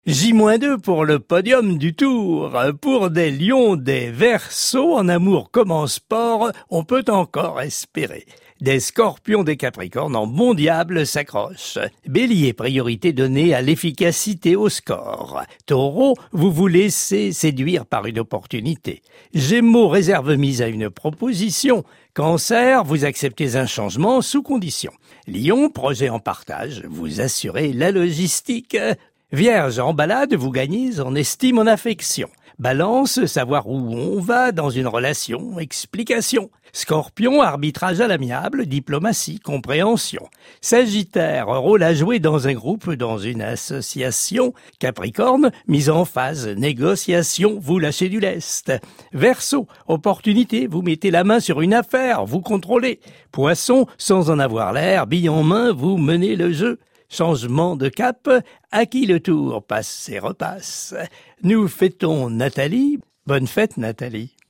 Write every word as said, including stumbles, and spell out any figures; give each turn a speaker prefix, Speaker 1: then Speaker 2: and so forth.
Speaker 1: J deux pour le podium du Tour. Pour des lions, des Verseaux, en amour comme en sport, on peut encore espérer. Des Scorpions, des Capricornes, en bon diable s'accrochent. Bélier, priorité donnée à l'efficacité au score. Taureau, vous vous laissez séduire par une opportunité. Gémeaux, réserve mise à une proposition. Cancer, vous acceptez un changement sous condition. Lion, projet en partage, vous assurez la logistique. Vierge, en balade, vous gagnez en estime, en affection. Balance, savoir où on va dans une relation, explication. Scorpion, arbitrage à l'amiable, diplomatie, compréhension. Sagittaire, rôle à jouer dans un groupe, dans une association. Capricorne, mise en phase, négociation, vous lâchez du lest. Verseau, opportunité, vous mettez la main sur une affaire, vous contrôlez. Poisson, sans en avoir l'air, bille en main, vous menez le jeu. Changement de cap, à qui le tour passe et repasse. Nous fêtons Nathalie. Bonne fête Nathalie.